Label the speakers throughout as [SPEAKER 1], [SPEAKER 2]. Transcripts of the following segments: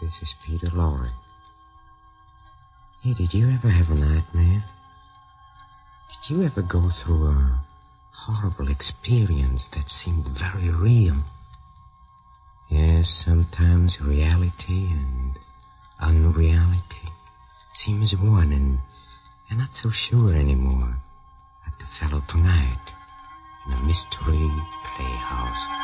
[SPEAKER 1] This is Peter Lorre. Hey, did you ever have a nightmare? Did you ever go through a horrible experience that seemed very real? Yes, sometimes reality and unreality seems one, and you're not so sure anymore. Like the fellow tonight in a mystery playhouse.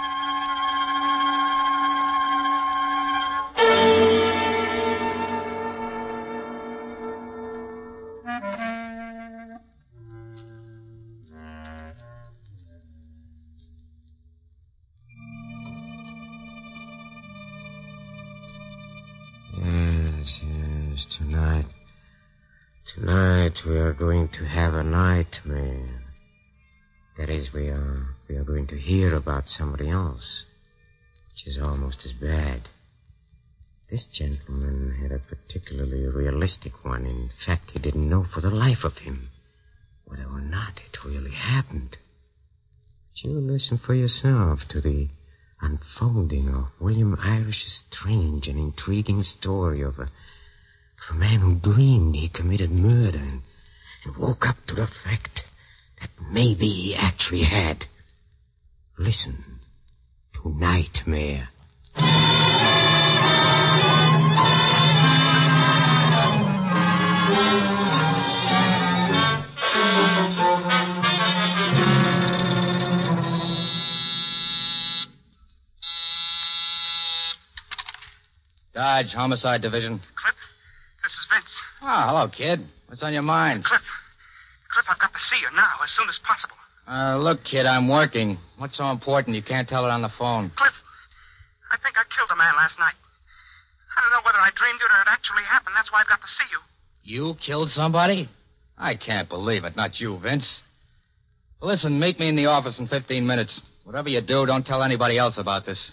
[SPEAKER 1] Yes, tonight we are going to have a nightmare. That is, we are going to hear about somebody else, which is almost as bad. This gentleman had a particularly realistic one. In fact, he didn't know for the life of him whether or not it really happened. But you listen for yourself to the unfolding of William Irish's strange and intriguing story of a man who dreamed he committed murder and woke up to the fact that maybe he actually had. Listen to Nightmare.
[SPEAKER 2] Dodge, Homicide Division.
[SPEAKER 3] Cliff, this is Vince.
[SPEAKER 2] Oh, hello, kid. What's on your mind?
[SPEAKER 3] Cliff, I've got to see you now, as soon as possible.
[SPEAKER 2] Look, kid, I'm working. What's so important you can't tell it on the phone?
[SPEAKER 3] Cliff, I think I killed a man last night. I don't know whether I dreamed it or it actually happened. That's why I've got to see you.
[SPEAKER 2] You killed somebody? I can't believe it. Not you, Vince. Listen, meet me in the office in 15 minutes. Whatever you do, don't tell anybody else about this.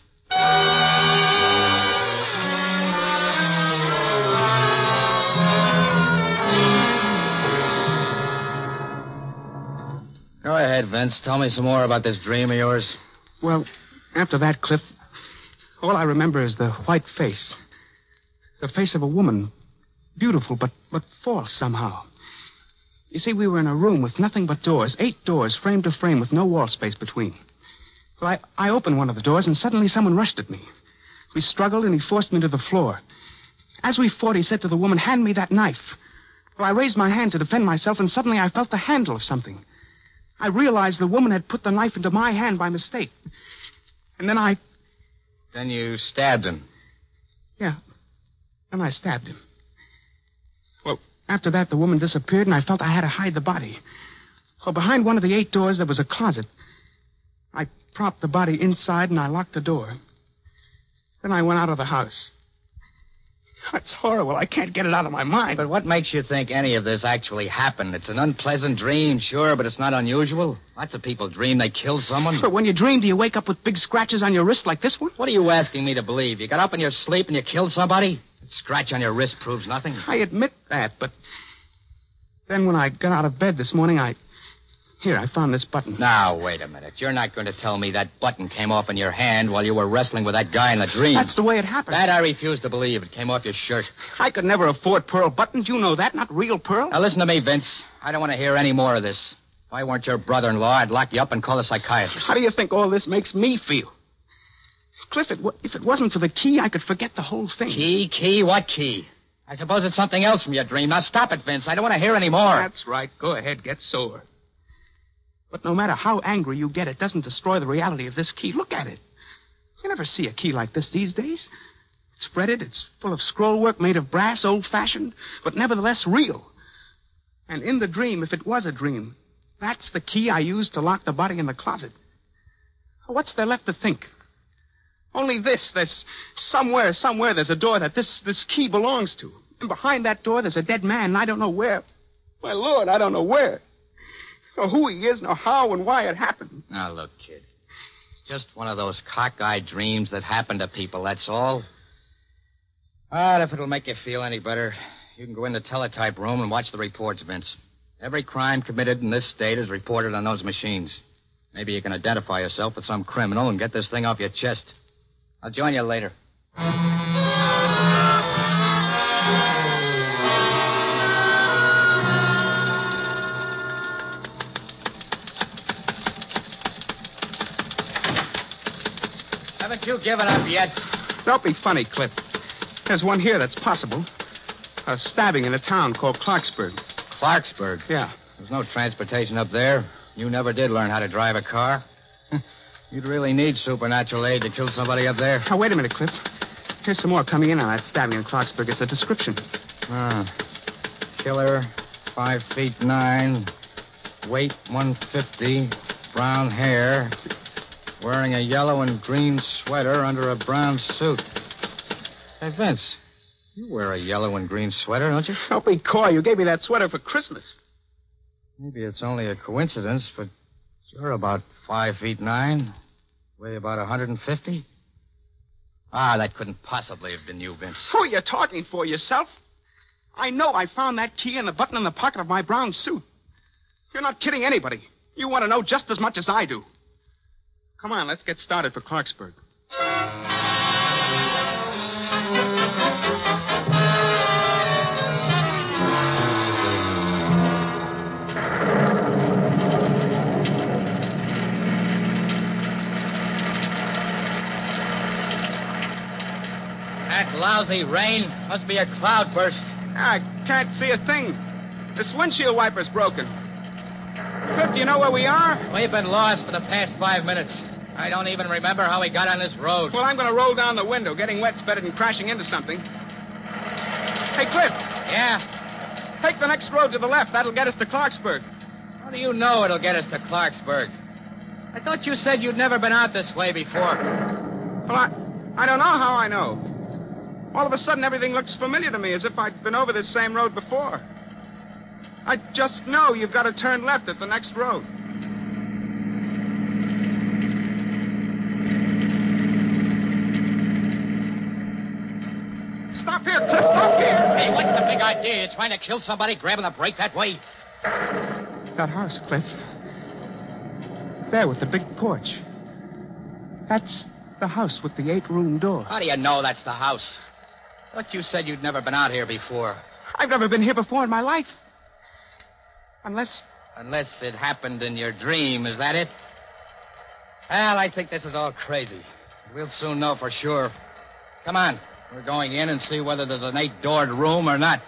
[SPEAKER 2] Go ahead, Vince. Tell me some more about this dream of yours.
[SPEAKER 3] Well, after that, Cliff, all I remember is the white face. The face of a woman. Beautiful, but false somehow. You see, we were in a room with nothing but doors. 8 doors, frame to frame, with no wall space between. Well, I opened one of the doors, and suddenly someone rushed at me. We struggled, and he forced me to the floor. As we fought, he said to the woman, "Hand me that knife." Well, I raised my hand to defend myself, and suddenly I felt the handle of something. I realized the woman had put the knife into my hand by mistake. And then
[SPEAKER 2] Then you stabbed him.
[SPEAKER 3] Yeah. Then I stabbed him. Well, after that, the woman disappeared, and I felt I had to hide the body. Well, behind one of the 8 doors, there was a closet. I propped the body inside, and I locked the door. Then I went out of the house. It's horrible. I can't get it out of my mind.
[SPEAKER 2] But what makes you think any of this actually happened? It's an unpleasant dream, sure, but it's not unusual. Lots of people dream they killed someone.
[SPEAKER 3] But when you dream, do you wake up with big scratches on your wrist like this one?
[SPEAKER 2] What are you asking me to believe? You got up in your sleep and you killed somebody? A scratch on your wrist proves nothing.
[SPEAKER 3] I admit that, but then when I got out of bed this morning, I found this button.
[SPEAKER 2] Now, wait a minute. You're not going to tell me that button came off in your hand while you were wrestling with that guy in the dream.
[SPEAKER 3] That's the way it happened.
[SPEAKER 2] That I refuse to believe. It came off your shirt.
[SPEAKER 3] I could never afford pearl buttons. You know that. Not real pearl.
[SPEAKER 2] Now, listen to me, Vince. I don't want to hear any more of this. If I weren't your brother-in-law, I'd lock you up and call a psychiatrist.
[SPEAKER 3] How do you think all this makes me feel? Cliff, if it wasn't for the key, I could forget the whole thing.
[SPEAKER 2] Key? What key? I suppose it's something else from your dream. Now, stop it, Vince. I don't want to hear any more.
[SPEAKER 3] That's right. Go ahead. Get sore. But no matter how angry you get, it doesn't destroy the reality of this key. Look at it. You never see a key like this these days. It's fretted, it's full of scroll work made of brass, old-fashioned, but nevertheless real. And in the dream, if it was a dream, that's the key I used to lock the body in the closet. What's there left to think? Only this. There's somewhere there's a door that this key belongs to. And behind that door, there's a dead man, and I don't know where. My Lord, I don't know where. Or who he is, nor how and why it happened.
[SPEAKER 2] Now, look, kid. It's just one of those cockeyed dreams that happen to people, that's all. But if it'll make you feel any better, you can go in the teletype room and watch the reports, Vince. Every crime committed in this state is reported on those machines. Maybe you can identify yourself with some criminal and get this thing off your chest. I'll join you later. given up yet?
[SPEAKER 3] Don't be funny, Cliff. There's one here that's possible. A stabbing in a town called Clarksburg.
[SPEAKER 2] Clarksburg?
[SPEAKER 3] Yeah.
[SPEAKER 2] There's no transportation up there. You never did learn how to drive a car. You'd really need supernatural aid to kill somebody up there.
[SPEAKER 3] Now, wait a minute, Cliff. Here's some more coming in on that stabbing in Clarksburg. It's a description.
[SPEAKER 2] Killer, 5'9", weight 150, brown hair, wearing a yellow and green sweater under a brown suit. Hey, Vince, you wear a yellow and green sweater, don't you?
[SPEAKER 3] Don't be coy. You gave me that sweater for Christmas.
[SPEAKER 2] Maybe it's only a coincidence, but you're about 5'9", weigh about 150. That couldn't possibly have been you, Vince.
[SPEAKER 3] Who are you talking for, yourself? I know I found that key and the button in the pocket of my brown suit. You're not kidding anybody. You want to know just as much as I do. Come on, let's get started for Clarksburg.
[SPEAKER 2] That lousy rain must be a cloudburst.
[SPEAKER 3] I can't see a thing. This windshield wiper's broken. Cliff, do you know where we are?
[SPEAKER 2] We've been lost for the past 5 minutes. I don't even remember how we got on this road.
[SPEAKER 3] Well, I'm going to roll down the window. Getting wet's better than crashing into something. Hey, Cliff.
[SPEAKER 2] Yeah?
[SPEAKER 3] Take the next road to the left. That'll get us to Clarksburg.
[SPEAKER 2] How do you know it'll get us to Clarksburg? I thought you said you'd never been out this way before.
[SPEAKER 3] Well, I don't know how I know. All of a sudden, everything looks familiar to me, as if I'd been over this same road before. I just know you've got to turn left at the next road. Stop here, Cliff. Stop here.
[SPEAKER 2] Hey, what's the big idea? You're trying to kill somebody grabbing the brake that way?
[SPEAKER 3] That house, Cliff. There with the big porch. That's the house with the 8-room door.
[SPEAKER 2] How do you know that's the house? Thought you said you'd never been out here before.
[SPEAKER 3] I've never been here before in my life. Unless
[SPEAKER 2] it happened in your dream, is that it? Well, I think this is all crazy. We'll soon know for sure. Come on. We're going in and see whether there's an 8-doored room or not.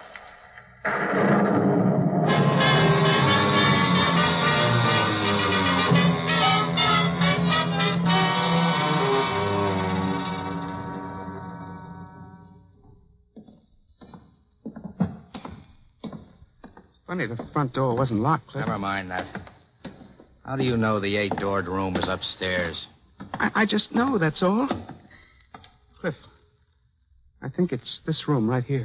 [SPEAKER 3] Funny, the front door wasn't locked, Cliff.
[SPEAKER 2] Never mind that. How do you know the 8-doored room is upstairs?
[SPEAKER 3] I just know, that's all. Cliff, I think it's this room right here.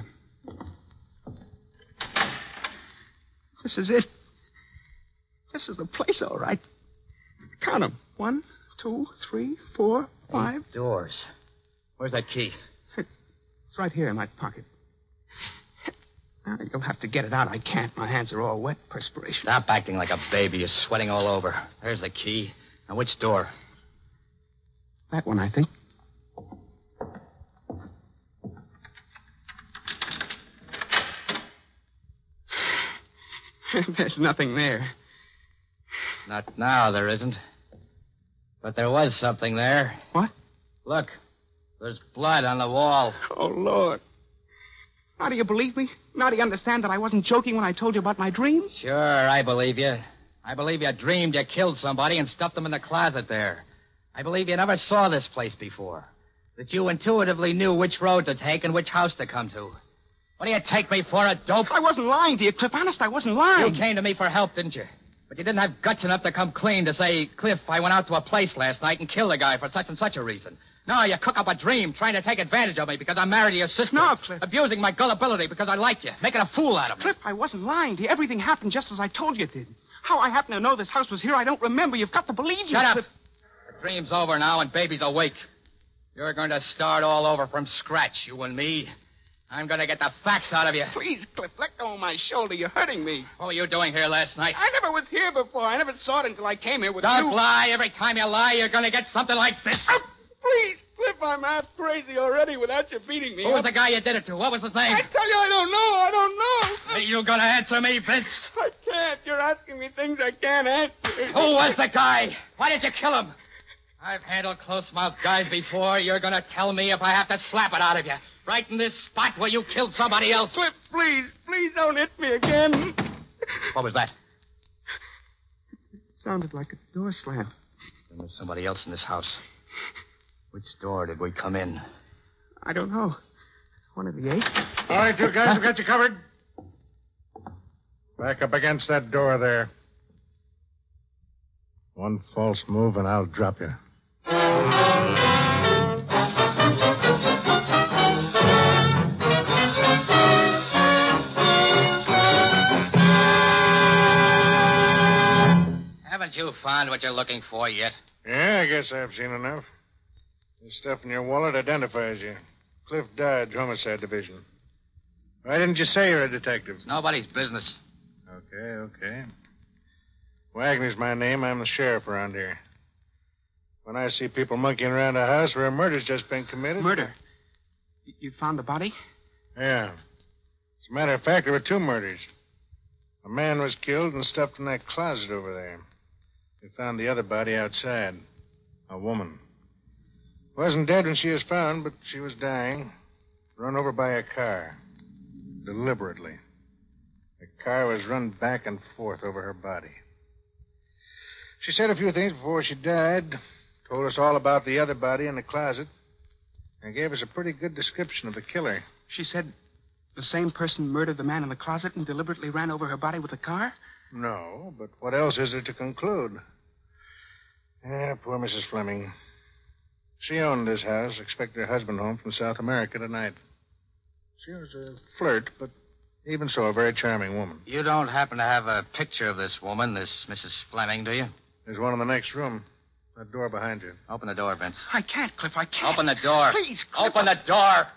[SPEAKER 3] This is it. This is the place, all right. Count them. 1, 2, 3, 4, 5.
[SPEAKER 2] 8 doors. Where's that key?
[SPEAKER 3] It's right here in my pocket. Now, you'll have to get it out. I can't. My hands are all wet, perspiration.
[SPEAKER 2] Stop acting like a baby. You're sweating all over. There's the key. Now, which door?
[SPEAKER 3] That one, I think. There's nothing there.
[SPEAKER 2] Not now, there isn't. But there was something there.
[SPEAKER 3] What?
[SPEAKER 2] Look. There's blood on the wall.
[SPEAKER 3] Oh, Lord. Now, do you believe me? Now do you understand that I wasn't joking when I told you about my dream?
[SPEAKER 2] Sure, I believe you. I believe you dreamed you killed somebody and stuffed them in the closet there. I believe you never saw this place before. That you intuitively knew which road to take and which house to come to. What do you take me for, a dope?
[SPEAKER 3] I wasn't lying to you, Cliff. Honest, I wasn't lying.
[SPEAKER 2] You came to me for help, didn't you? But you didn't have guts enough to come clean to say, Cliff, I went out to a place last night and killed a guy for such and such a reason. No, you cook up a dream trying to take advantage of me because I'm married to your sister.
[SPEAKER 3] No, Cliff.
[SPEAKER 2] Abusing my gullibility because I like you. Making a fool out of me.
[SPEAKER 3] Cliff, I wasn't lying to you. Everything happened just as I told you it did. How I happen to know this house was here, I don't remember. You've got to believe me.
[SPEAKER 2] Shut up.
[SPEAKER 3] Cliff.
[SPEAKER 2] The dream's over now and baby's awake. You're going to start all over from scratch, you and me. I'm going to get the facts out of you.
[SPEAKER 3] Please, Cliff, let go of my shoulder. You're hurting me.
[SPEAKER 2] What were you doing here last night?
[SPEAKER 3] I never was here before. I never saw it until I came here with you.
[SPEAKER 2] Don't lie. Every time you lie, you're going to get something like this.
[SPEAKER 3] Please, Cliff, I'm half crazy already without you beating me.
[SPEAKER 2] Who was the guy you did it to? What was his name?
[SPEAKER 3] I tell you, I don't know. I don't know.
[SPEAKER 2] Are you going to answer me, Vince?
[SPEAKER 3] I can't. You're asking me things I can't answer.
[SPEAKER 2] Who was the guy? Why did you kill him? I've handled close-mouthed guys before. You're going to tell me if I have to slap it out of you. Right in this spot where you killed somebody else.
[SPEAKER 3] Cliff, please don't hit me again.
[SPEAKER 2] What was that?
[SPEAKER 3] It sounded like a door slam.
[SPEAKER 2] Then there's somebody else in this house. Which door did we come in?
[SPEAKER 3] I don't know. One of the 8.
[SPEAKER 4] All right, you guys, we've got you covered. Back up against that door there. One false move and I'll drop you.
[SPEAKER 2] Haven't you found what you're looking for yet?
[SPEAKER 4] Yeah, I guess I've seen enough. This stuff in your wallet identifies you. Cliff Dodge, Homicide Division. Why didn't you say you're a detective?
[SPEAKER 2] It's nobody's business.
[SPEAKER 4] Okay. Wagner's my name. I'm the sheriff around here. When I see people monkeying around a house where a murder's just been committed...
[SPEAKER 3] Murder? You found the body?
[SPEAKER 4] Yeah. As a matter of fact, there were 2 murders. A man was killed and stuffed in that closet over there. We found the other body outside. A woman. Wasn't dead when she was found, but she was dying. Run over by a car. Deliberately. The car was run back and forth over her body. She said a few things before she died. Told us all about the other body in the closet. And gave us a pretty good description of the killer.
[SPEAKER 3] She said the same person murdered the man in the closet and deliberately ran over her body with a car?
[SPEAKER 4] No, but what else is there to conclude? Poor Mrs. Fleming. She owned this house, expected her husband home from South America tonight. She was a flirt, but even so, a very charming woman.
[SPEAKER 2] You don't happen to have a picture of this woman, this Mrs. Fleming, do you?
[SPEAKER 4] There's one in the next room. That door behind you.
[SPEAKER 2] Open the door, Vince.
[SPEAKER 3] I can't, Cliff, I can't.
[SPEAKER 2] Open the door.
[SPEAKER 3] Please, Cliff.
[SPEAKER 2] Open the door.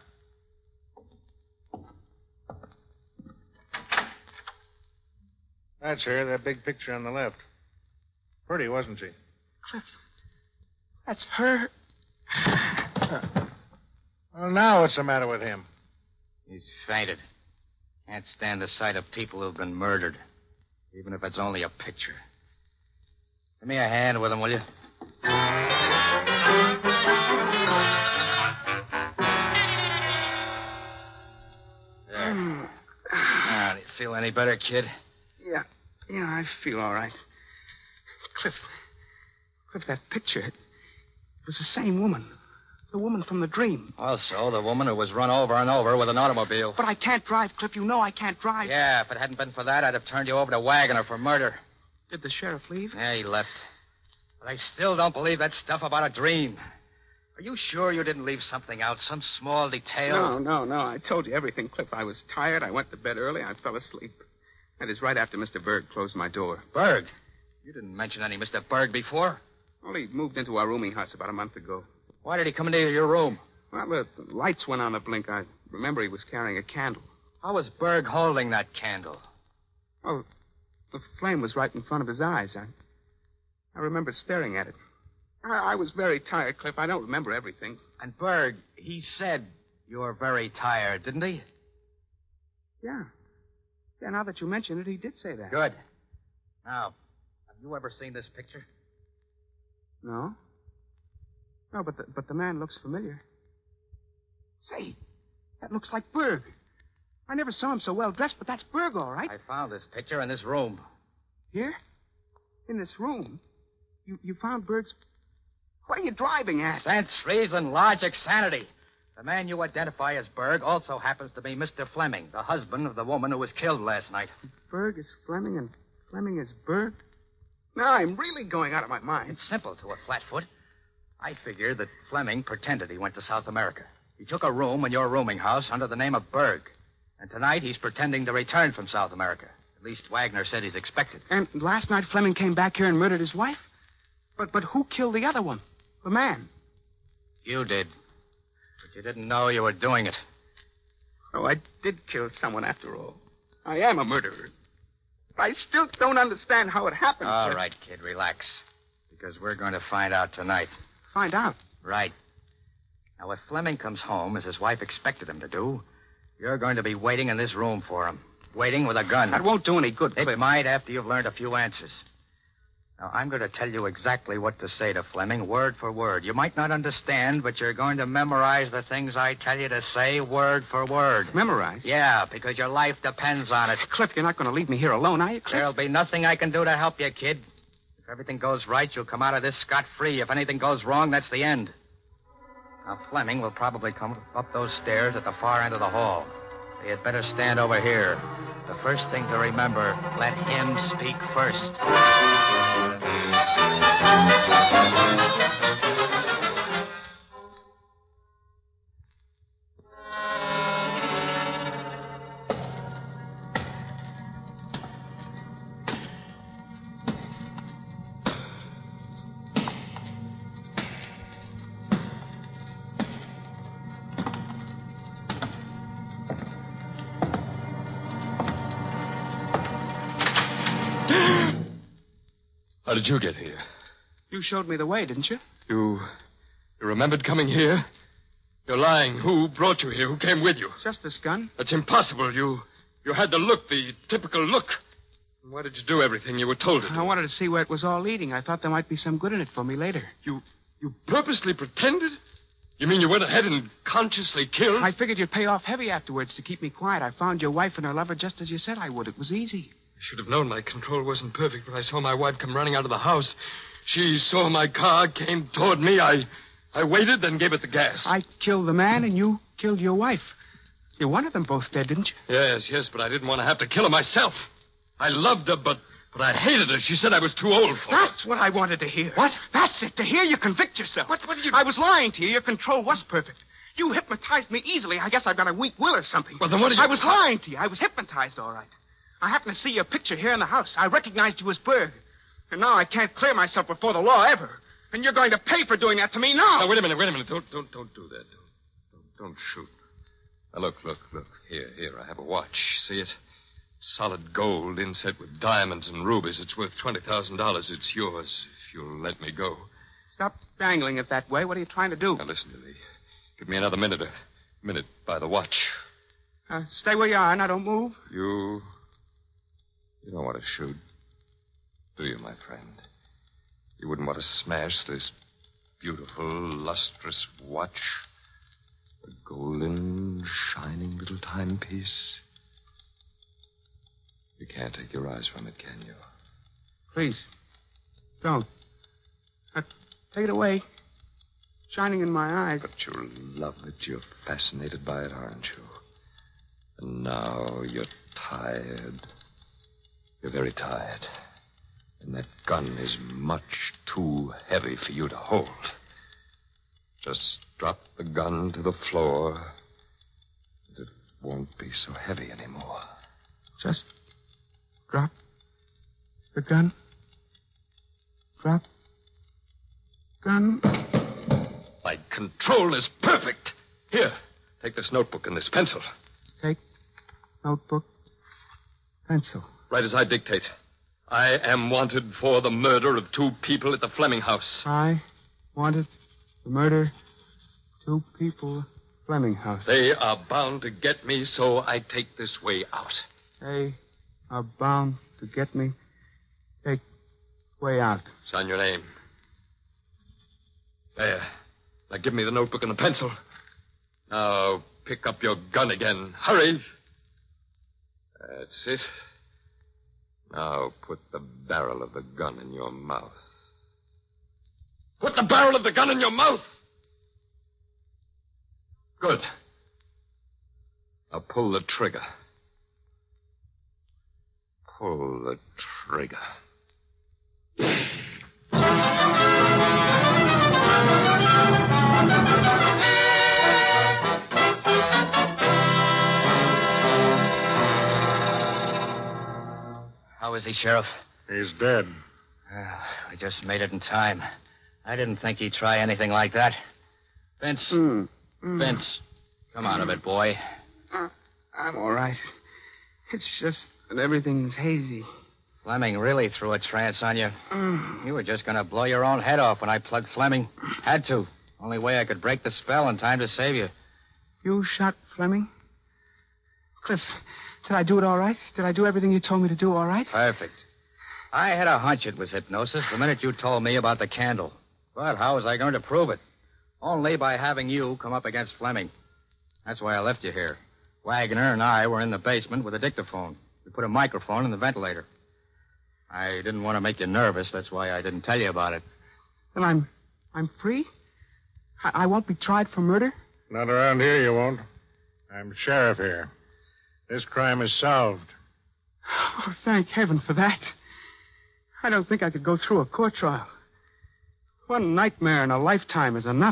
[SPEAKER 4] That's her, that big picture on the left. Pretty, wasn't she?
[SPEAKER 3] Cliff, that's her.
[SPEAKER 4] Well, now what's the matter with him?
[SPEAKER 2] He's fainted. Can't stand the sight of people who've been murdered, even if it's only a picture. Give me a hand with him, will you? There. Now, do you feel any better, kid?
[SPEAKER 3] Yeah, I feel all right. Cliff, that picture, it was the same woman. The woman from the dream.
[SPEAKER 2] Well, so, the woman who was run over and over with an automobile.
[SPEAKER 3] But I can't drive, Cliff. You know I can't drive.
[SPEAKER 2] Yeah, if it hadn't been for that, I'd have turned you over to Wagner for murder.
[SPEAKER 3] Did the sheriff leave?
[SPEAKER 2] Yeah, he left. But I still don't believe that stuff about a dream. Are you sure you didn't leave something out, some small detail?
[SPEAKER 3] No. I told you everything, Cliff. I was tired. I went to bed early. I fell asleep. That is right after Mr. Berg closed my door.
[SPEAKER 2] Berg? You didn't mention any Mr. Berg before.
[SPEAKER 3] Well, he moved into our rooming house about a month ago.
[SPEAKER 2] Why did he come into your room?
[SPEAKER 3] Well, the lights went on a blink. I remember he was carrying a candle.
[SPEAKER 2] How was Berg holding that candle?
[SPEAKER 3] Oh, the flame was right in front of his eyes. I remember staring at it. I was very tired, Cliff. I don't remember everything.
[SPEAKER 2] And Berg, he said you were very tired, didn't he?
[SPEAKER 3] Yeah. Yeah, now that you mention it, he did say that.
[SPEAKER 2] Good. Now, have you ever seen this picture?
[SPEAKER 3] No. No, but the man looks familiar. Say, that looks like Berg. I never saw him so well dressed, but that's Berg, all right.
[SPEAKER 2] I found this picture in this room.
[SPEAKER 3] Here? In this room? You found Berg's... What are you driving at?
[SPEAKER 2] Sense, reason, logic, sanity. The man you identify as Berg also happens to be Mr. Fleming, the husband of the woman who was killed last night.
[SPEAKER 3] Berg is Fleming and Fleming is Berg? Now I'm really going out of my mind.
[SPEAKER 2] It's simple to a flatfoot. I figure that Fleming pretended he went to South America. He took a room in your rooming house under the name of Berg. And tonight he's pretending to return from South America. At least Wagner said he's expected.
[SPEAKER 3] And last night Fleming came back here and murdered his wife? But who killed the other one? The man?
[SPEAKER 2] You did. But you didn't know you were doing it.
[SPEAKER 3] Oh, I did kill someone after all. I am a murderer. I still don't understand how it happened.
[SPEAKER 2] All right, kid, relax. Because we're going to find out tonight.
[SPEAKER 3] Find out?
[SPEAKER 2] Right. Now, if Fleming comes home, as his wife expected him to do, you're going to be waiting in this room for him. Waiting with a gun.
[SPEAKER 3] That won't do any good, Cliff.
[SPEAKER 2] It might after you've learned a few answers. Now, I'm going to tell you exactly what to say to Fleming, word for word. You might not understand, but you're going to memorize the things I tell you to say word for word.
[SPEAKER 3] Memorize?
[SPEAKER 2] Yeah, because your life depends on it.
[SPEAKER 3] Cliff, you're not going to leave me here alone, are you, Cliff?
[SPEAKER 2] There'll be nothing I can do to help you, kid. If everything goes right, you'll come out of this scot-free. If anything goes wrong, that's the end. Now, Fleming will probably come up those stairs at the far end of the hall. So you'd better stand over here. The first thing to remember, let him speak first.
[SPEAKER 5] How did you get here?
[SPEAKER 3] You showed me the way, didn't you?
[SPEAKER 5] You remembered coming here? You're lying. Who brought you here? Who came with you?
[SPEAKER 3] Just this gun.
[SPEAKER 5] That's impossible. You had the look, the typical look. Why did you do everything you were told to do?
[SPEAKER 3] I wanted to see where it was all leading. I thought there might be some good in it for me later.
[SPEAKER 5] You purposely pretended? You mean you went ahead and consciously killed?
[SPEAKER 3] I figured you'd pay off heavy afterwards to keep me quiet. I found your wife and her lover just as you said I would. It was easy.
[SPEAKER 5] I should have known my control wasn't perfect when I saw my wife come running out of the house. She saw my car, came toward me. I waited, then gave it the gas.
[SPEAKER 3] I killed the man, and you killed your wife. You wanted them both dead, didn't you?
[SPEAKER 5] Yes, but I didn't want to have to kill her myself. I loved her, but I hated her. She said I was too old for her.
[SPEAKER 3] That's what I wanted to hear.
[SPEAKER 5] What?
[SPEAKER 3] That's it, to hear you convict yourself.
[SPEAKER 5] What did you...
[SPEAKER 3] I was lying to you. Your control was perfect. You hypnotized me easily. I guess I've got a weak will or something.
[SPEAKER 5] Well, then what did you...
[SPEAKER 3] I was lying to you. I was hypnotized, all right. I happened to see your picture here in the house. I recognized you as Berg. And now I can't clear myself before the law ever. And you're going to pay for doing that to me now.
[SPEAKER 5] Now, wait a minute. Don't do that. Don't shoot. Now, look. Here, I have a watch. See it? Solid gold inset with diamonds and rubies. It's worth $20,000. It's yours if you'll let me go.
[SPEAKER 3] Stop dangling it that way. What are you trying to do?
[SPEAKER 5] Now, listen to me. Give me another minute. A minute by the watch.
[SPEAKER 3] Stay where you are. Now, don't move.
[SPEAKER 5] You don't want to shoot, do you, my friend? You wouldn't want to smash this beautiful, lustrous watch? A golden, shining little timepiece? You can't take your eyes from it, can you?
[SPEAKER 3] Please, don't. Take it away. Shining in my eyes.
[SPEAKER 5] But you love it. You're fascinated by it, aren't you? And now you're tired. You're very tired. And that gun is much too heavy for you to hold. Just drop the gun to the floor, and it won't be so heavy anymore.
[SPEAKER 3] Just drop the gun. Drop gun.
[SPEAKER 5] My control is perfect. Here, take this notebook and this pencil.
[SPEAKER 3] Take notebook, pencil.
[SPEAKER 5] Right as I dictate. I am wanted for the murder of 2 people at the Fleming house.
[SPEAKER 3] I wanted to murder 2 people at Fleming house.
[SPEAKER 5] They are bound to get me, so I take this way out.
[SPEAKER 3] They are bound to get me. Take way out.
[SPEAKER 5] Sign your name. There. Now give me the notebook and the pencil. Now pick up your gun again. Hurry. That's it. Now put the barrel of the gun in your mouth. Put the barrel of the gun in your mouth! Good. Now pull the trigger. Pull the trigger.
[SPEAKER 2] How is he, Sheriff?
[SPEAKER 4] He's dead.
[SPEAKER 2] I just made it in time. I didn't think he'd try anything like that. Vince. Vince. Come on a bit, boy.
[SPEAKER 3] I'm all right. It's just that everything's hazy.
[SPEAKER 2] Fleming really threw a trance on you. You were just going to blow your own head off when I plugged Fleming. Had to. Only way I could break the spell in time to save you.
[SPEAKER 3] You shot Fleming? Cliff, did I do it all right? Did I do everything you told me to do all right?
[SPEAKER 2] Perfect. I had a hunch it was hypnosis the minute you told me about the candle. But how was I going to prove it? Only by having you come up against Fleming. That's why I left you here. Wagner and I were in the basement with a dictaphone. We put a microphone in the ventilator. I didn't want to make you nervous. That's why I didn't tell you about it.
[SPEAKER 3] Then I'm free? I won't be tried for murder?
[SPEAKER 4] Not around here, you won't. I'm sheriff here. This crime is solved.
[SPEAKER 3] Oh, thank heaven for that. I don't think I could go through a court trial. One nightmare in a lifetime is enough.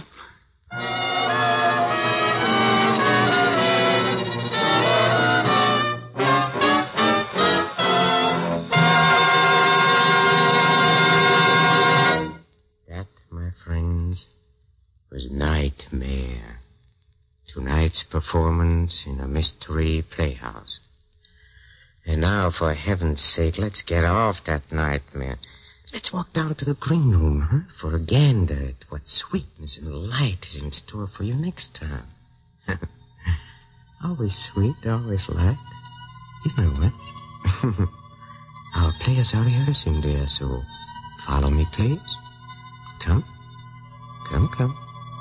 [SPEAKER 1] That, my friends, was Nightmare. Tonight's performance in a mystery playhouse. And now, for heaven's sake, let's get off that nightmare. Let's walk down to the green room, huh? For a gander at what sweetness and light is in store for you next time. Always sweet, always light. You know what? Our players are rehearsing there, so follow me, please. Come. Come.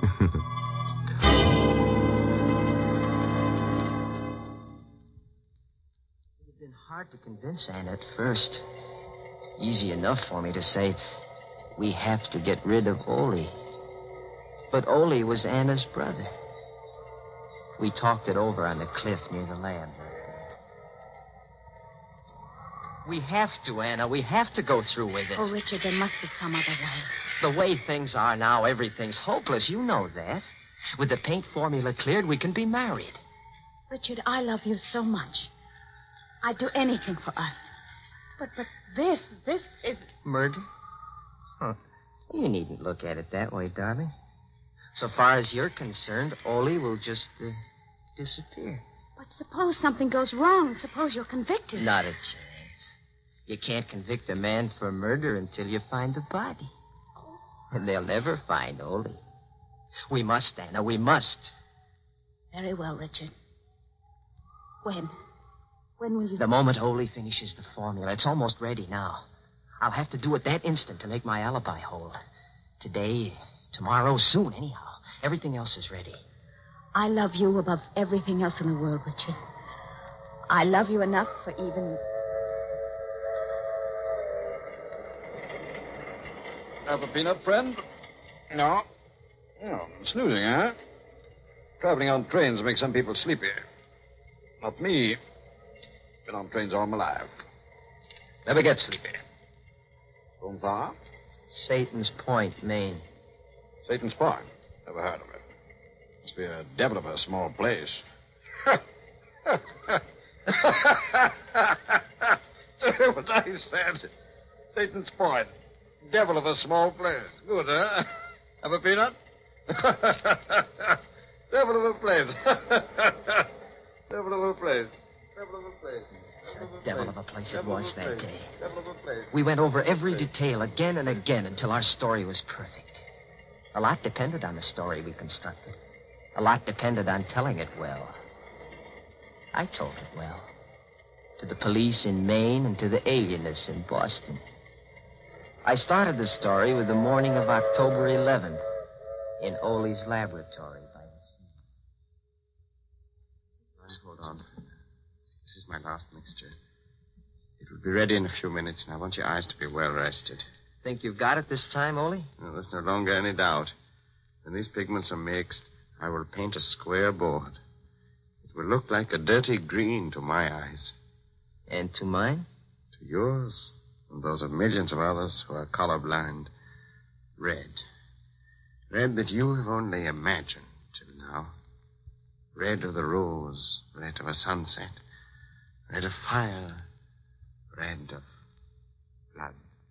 [SPEAKER 6] It's been hard to convince Anna at first. Easy enough for me to say, we have to get rid of Ole. But Ole was Anna's brother. We talked it over on the cliff near the lab. We have to, Anna. We have to go through with it.
[SPEAKER 7] Oh, Richard, there must be some other way.
[SPEAKER 6] The way things are now, everything's hopeless. You know that. With the paint formula cleared, we can be married.
[SPEAKER 7] Richard, I love you so much. I'd do anything for us. But this is...
[SPEAKER 6] Murder? Huh. You needn't look at it that way, darling. So far as you're concerned, Ole will just disappear.
[SPEAKER 7] But suppose something goes wrong. Suppose you're convicted.
[SPEAKER 6] Not a chance. You can't convict a man for murder until you find the body. And they'll never find Ole. We must, Anna, we must.
[SPEAKER 7] Very well, Richard. When? When will you...
[SPEAKER 6] The moment Ole finishes the formula. It's almost ready now. I'll have to do it that instant to make my alibi hold. Today, tomorrow, soon, anyhow. Everything else is ready.
[SPEAKER 7] I love you above everything else in the world, Richard. I love you enough for even...
[SPEAKER 8] Have a peanut, friend? No. No. Snoozing, huh? Traveling on trains makes some people sleepy. Not me. Been on trains all my life. Never get sleepy. Going far?
[SPEAKER 6] Satan's Point, Maine.
[SPEAKER 8] Satan's Point? Never heard of it. Must be a devil of a small place. What I said. Satan's Point. Devil of a small place. Good, huh? Have a peanut? Devil of a place. Devil of a place. Devil of a place.
[SPEAKER 6] The devil of a place it was that day. We went over every detail again and again until our story was perfect. A lot depended on the story we constructed. A lot depended on telling it well. I told it well. To the police in Maine and to the alienists in Boston. I started the story with the morning of October 11th in Ole's laboratory by the sea.
[SPEAKER 1] Hold on. This is my last mixture. It will be ready in a few minutes, and I want your eyes to be well rested.
[SPEAKER 6] Think you've got it this time, Ole?
[SPEAKER 1] No, there's no longer any doubt. When these pigments are mixed, I will paint a square board. It will look like a dirty green to my eyes.
[SPEAKER 6] And to mine?
[SPEAKER 1] To yours. And those of millions of others who are colorblind. Red. Red that you have only imagined till now. Red of the rose, red of a sunset, red of fire, red of blood.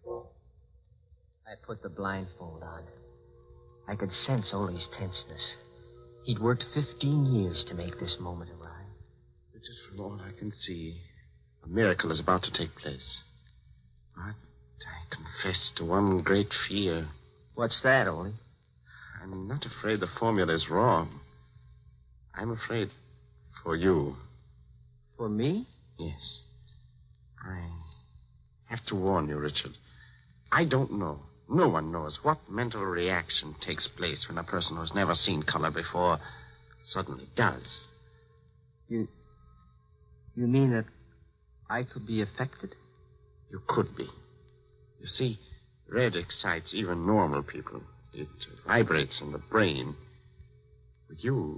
[SPEAKER 6] I put the blindfold on. I could sense Ole's tenseness. He'd worked 15 years to make this moment arrive.
[SPEAKER 1] Just from all I can see, a miracle is about to take place. But I confess to one great fear.
[SPEAKER 6] What's that, Ole?
[SPEAKER 1] I'm not afraid the formula is wrong. I'm afraid for you.
[SPEAKER 6] For me?
[SPEAKER 1] Yes. I
[SPEAKER 3] have to warn you, Richard. I don't know. No one knows what mental reaction takes place when a person who's never seen color before suddenly does.
[SPEAKER 6] You mean that I could be affected?
[SPEAKER 3] You could be. You see, red excites even normal people. It vibrates in the brain. With you...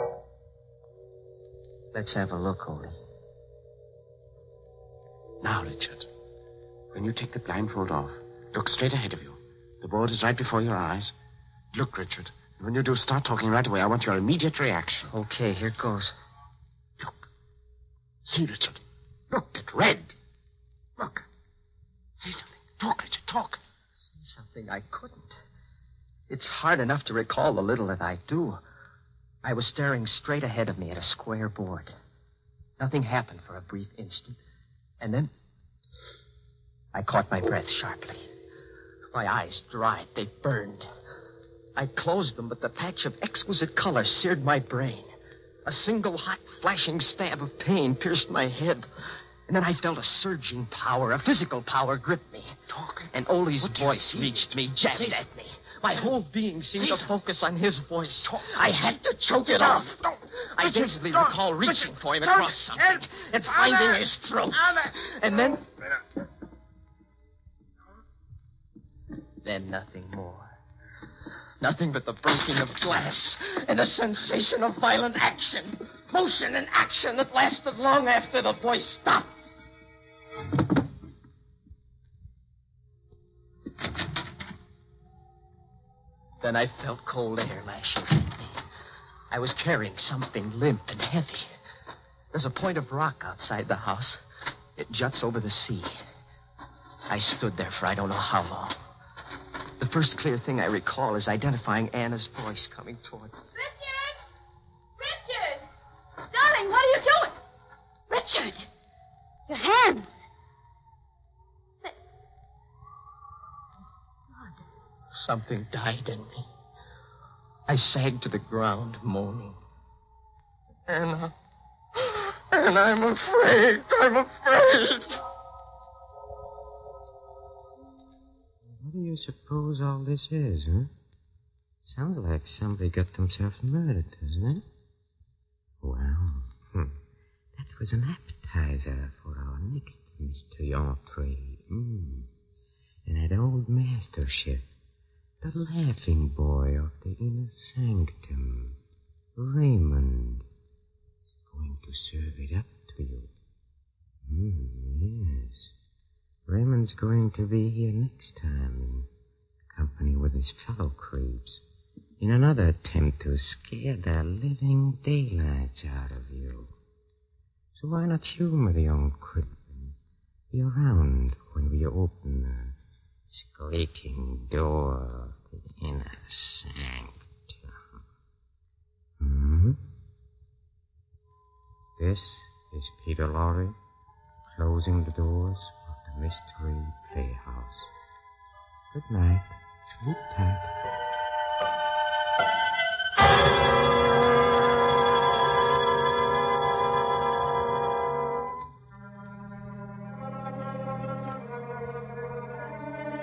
[SPEAKER 6] Let's have a look, Odie.
[SPEAKER 3] Now, Richard, when you take the blindfold off, look straight ahead of you. The board is right before your eyes. Look, Richard. And when you do, start talking right away. I want your immediate reaction.
[SPEAKER 6] Okay, here goes.
[SPEAKER 3] Look. See, Richard. Look, at red. Look. Say something. Talk, Richard, talk.
[SPEAKER 6] Say something I couldn't. It's hard enough to recall the little that I do. I was staring straight ahead of me at a square board. Nothing happened for a brief instant. And then I caught my breath sharply. My eyes dried. They burned. I closed them, but the patch of exquisite color seared my brain. A single hot, flashing stab of pain pierced my head. And then I felt a surging power, a physical power grip me. And Ole's voice reached me, jabbed at me. My whole being seemed to focus on his voice. I had to choke it off. I dazedly recall reaching for him across something and finding his throat. And then nothing more. Nothing but the breaking of glass and a sensation of violent action. Motion and action that lasted long after the voice stopped. Then I felt cold air lashing at me. I was carrying something limp and heavy. There's a point of rock outside the house. It juts over the sea. I stood there for I don't know how long. The first clear thing I recall is identifying Anna's voice coming toward me.
[SPEAKER 7] Richard! Richard! Darling, what are you doing? Richard! Your hands!
[SPEAKER 6] Something died in me. I sagged to the ground, moaning. Anna, I'm afraid. I'm afraid.
[SPEAKER 1] What do you suppose all this is, huh? Sounds like somebody got themselves murdered, doesn't it? Well, that was an appetizer for our next mystery entree. And that old master chef, the laughing boy of the inner sanctum, Raymond, is going to serve it up to you. Yes. Raymond's going to be here next time in company with his fellow creeps in another attempt to scare the living daylights out of you. So why not humor the young creep and be around when we open the squeaking door of the inner sanctum? This is Peter Lorre closing the doors of the Mystery Playhouse. Good night. Sleep tight.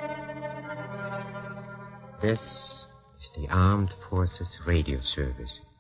[SPEAKER 1] This is the Armed Forces Radio Service.